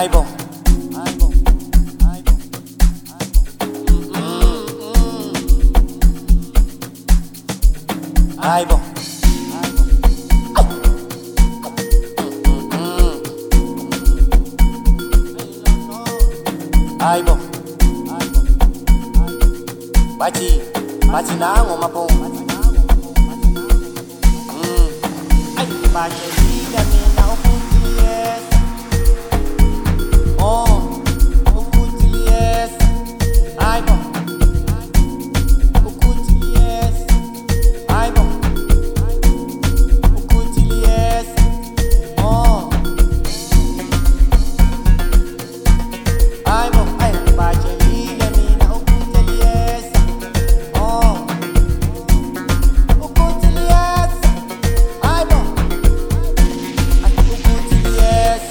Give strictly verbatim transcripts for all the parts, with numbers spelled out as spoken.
Aibo, Aibo, Aibo. Aibo, Aibo, Bachi, Bachi na ngoma po. Ai, Bachi liga mina ukutilies. Oh, ukutilies. Aibo, ukutilies. Aibo, ukutilies. Oh, Aibo, ai, Bachi liga mina ukutilies. Oh, ukutilies. Aibo, ai, ukutilies.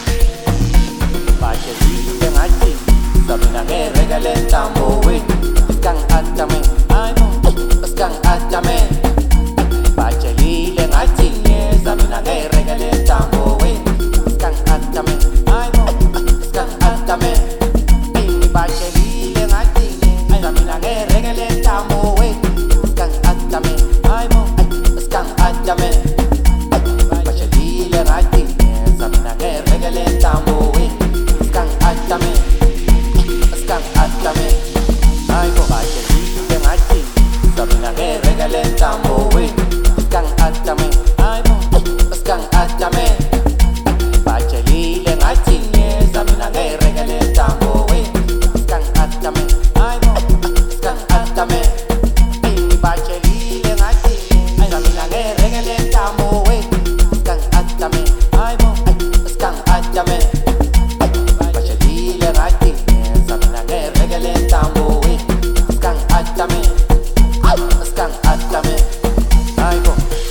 Bachi liga ngaji, sabi na ngeregale tambo we. Iskang atame, Aibo, iskang atame. Bachi liga ngaji, sabi na ngeregale tambo we. Iskang atame, Aibo, iskang atame. Ini bachi liga ngaji, sabi na ngeregale tambo we. Iskang atame, Aibo, iskang atame. Bachi liga ngaji, sabi na ngeregale tambo we. Iskang atame, iskang atame. Aibo, bachi liga ngaji, sabi na ngeregale tambo we. Iskang atame, Aibo, iskang atame. Bachi liga ngaji, sabi na ngeregale tambo we. Iskang atame, Aibo, iskang atame. Ini bachi liga ngaji, sabi na ngeregale tambo we. Iskang atame, Aibo, iskang atame. Bachi liga ngaji, sabi na ngeregale tambo we. Iskang atame, iskang atame. Aibo.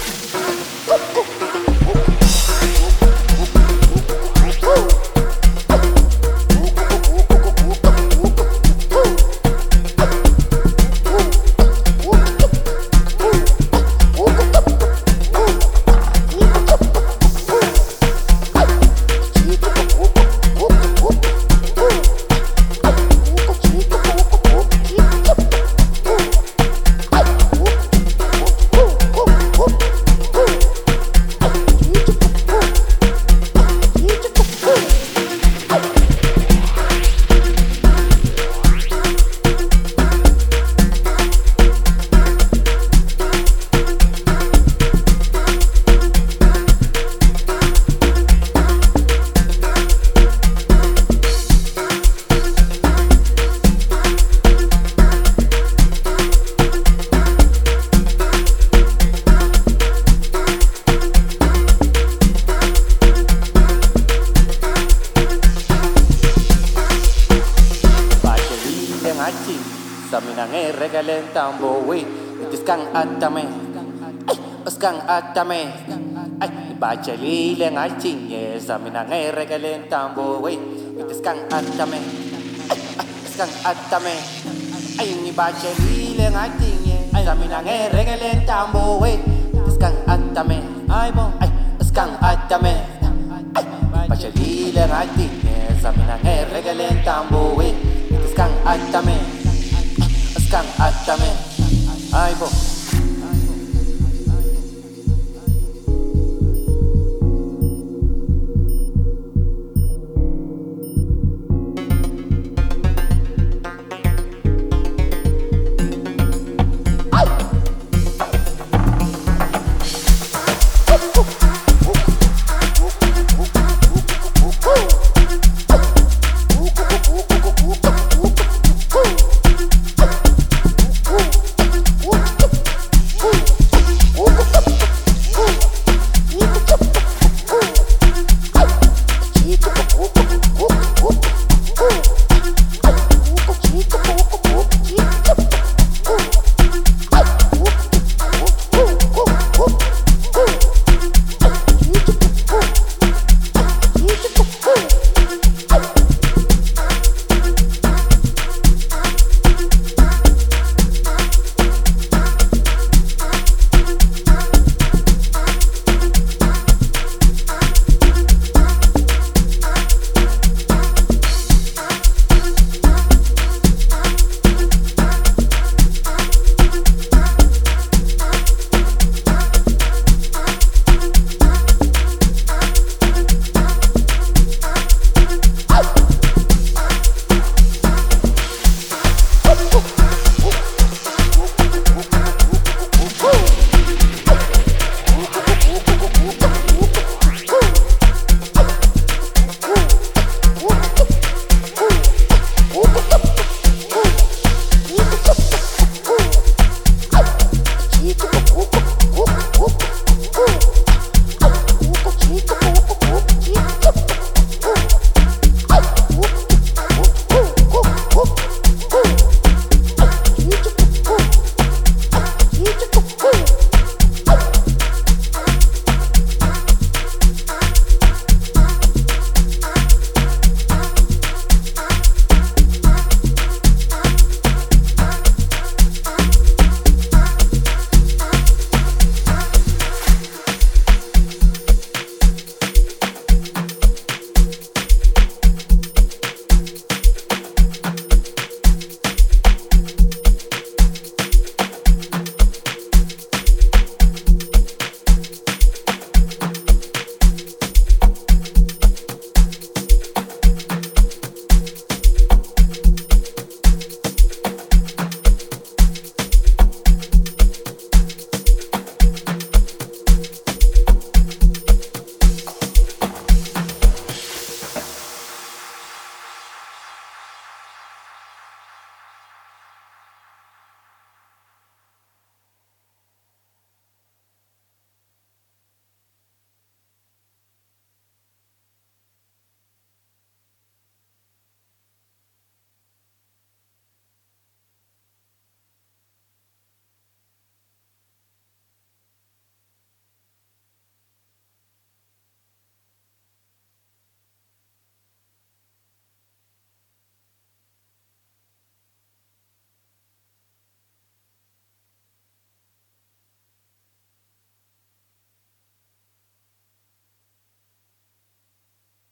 Samina ngeregale tambo we. Iskang atame, iskang atame. Ai, bachi liga ngaji, samina ngeregale tambo we. Iskang atame, iskang atame. Ai, ni bachi liga ngaji, samina ngeregale tambo we. Iskang atame, Aibo, ai, iskang atame. Bachi liga ngaji, samina ngeregale tambo we. Iskang atame, iskang atame. Aibo.